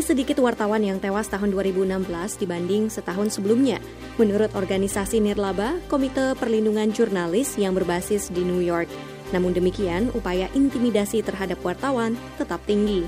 Lebih sedikit wartawan yang tewas tahun 2016 dibanding setahun sebelumnya. Menurut organisasi Nirlaba, Komite Perlindungan Jurnalis yang berbasis di New York. Namun demikian, upaya intimidasi terhadap wartawan tetap tinggi.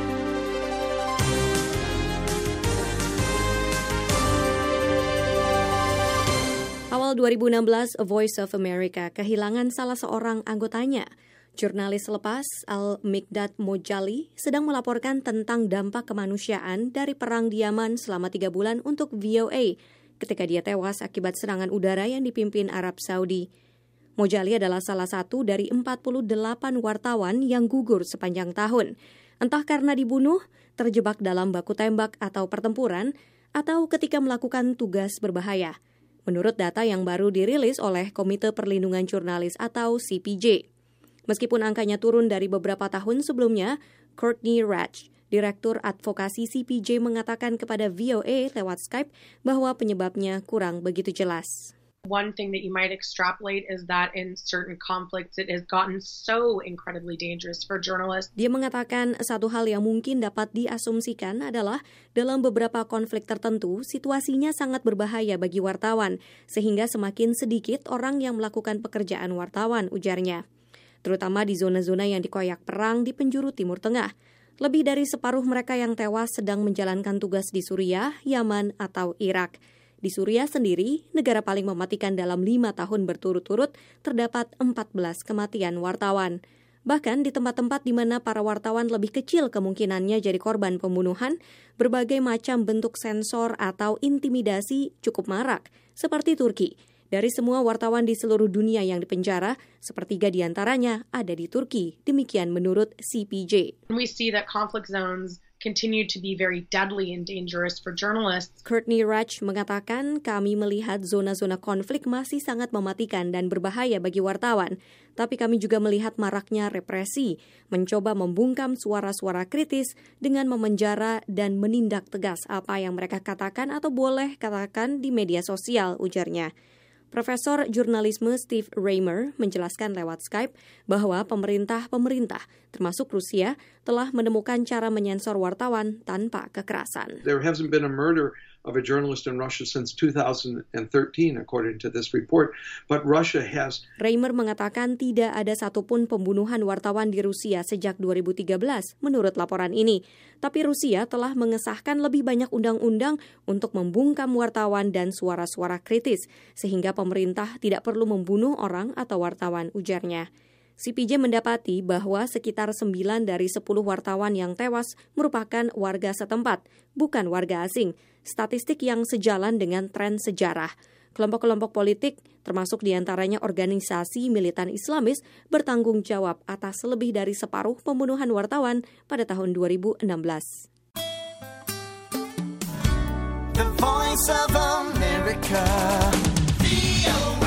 Awal 2016, A Voice of America kehilangan salah seorang anggotanya. Jurnalis lepas Al-Mikdad Mojali sedang melaporkan tentang dampak kemanusiaan dari perang di Yaman selama 3 bulan untuk VOA ketika dia tewas akibat serangan udara yang dipimpin Arab Saudi. Mojali adalah salah satu dari 48 wartawan yang gugur sepanjang tahun. Entah karena dibunuh, terjebak dalam baku tembak atau pertempuran, atau ketika melakukan tugas berbahaya. Menurut data yang baru dirilis oleh Komite Perlindungan Jurnalis atau CPJ. Meskipun angkanya turun dari beberapa tahun sebelumnya, Courtney Radsch, Direktur Advokasi CPJ mengatakan kepada VOA lewat Skype bahwa penyebabnya kurang begitu jelas. One thing that you might extrapolate is that in certain conflicts it has gotten so incredibly dangerous for journalists. Dia mengatakan satu hal yang mungkin dapat diasumsikan adalah dalam beberapa konflik tertentu situasinya sangat berbahaya bagi wartawan, sehingga semakin sedikit orang yang melakukan pekerjaan wartawan, ujarnya. Terutama di zona-zona yang dikoyak perang di penjuru Timur Tengah. Lebih dari separuh mereka yang tewas sedang menjalankan tugas di Suriah, Yaman, atau Irak. Di Suriah sendiri, negara paling mematikan dalam 5 tahun berturut-turut, terdapat 14 kematian wartawan. Bahkan di tempat-tempat di mana para wartawan lebih kecil kemungkinannya jadi korban pembunuhan, berbagai macam bentuk sensor atau intimidasi cukup marak, seperti Turki. Dari semua wartawan di seluruh dunia yang dipenjara, sepertiga diantaranya ada di Turki. Demikian menurut CPJ. We see that conflict zones continue to be very deadly and dangerous for journalists. Courtney Radsch mengatakan, kami melihat zona-zona konflik masih sangat mematikan dan berbahaya bagi wartawan. Tapi kami juga melihat maraknya represi, mencoba membungkam suara-suara kritis dengan memenjara dan menindak tegas apa yang mereka katakan atau boleh katakan di media sosial, ujarnya. Profesor Jurnalisme Steve Raymer menjelaskan lewat Skype bahwa pemerintah, termasuk Rusia, telah menemukan cara menyensor wartawan tanpa kekerasan. There hasn't been a murder of a journalist in Russia since 2013, according to this report. But Russia has... Raymer mengatakan tidak ada satupun pembunuhan wartawan di Rusia sejak 2013, menurut laporan ini. Tapi Rusia telah mengesahkan lebih banyak undang-undang untuk membungkam wartawan dan suara-suara kritis, sehingga pemerintah tidak perlu membunuh orang atau wartawan, ujarnya. CPJ mendapati bahwa sekitar 9 dari 10 wartawan yang tewas merupakan warga setempat, bukan warga asing, statistik yang sejalan dengan tren sejarah. Kelompok-kelompok politik, termasuk diantaranya organisasi militan Islamis, bertanggung jawab atas lebih dari separuh pembunuhan wartawan pada tahun 2016. The Voice of America.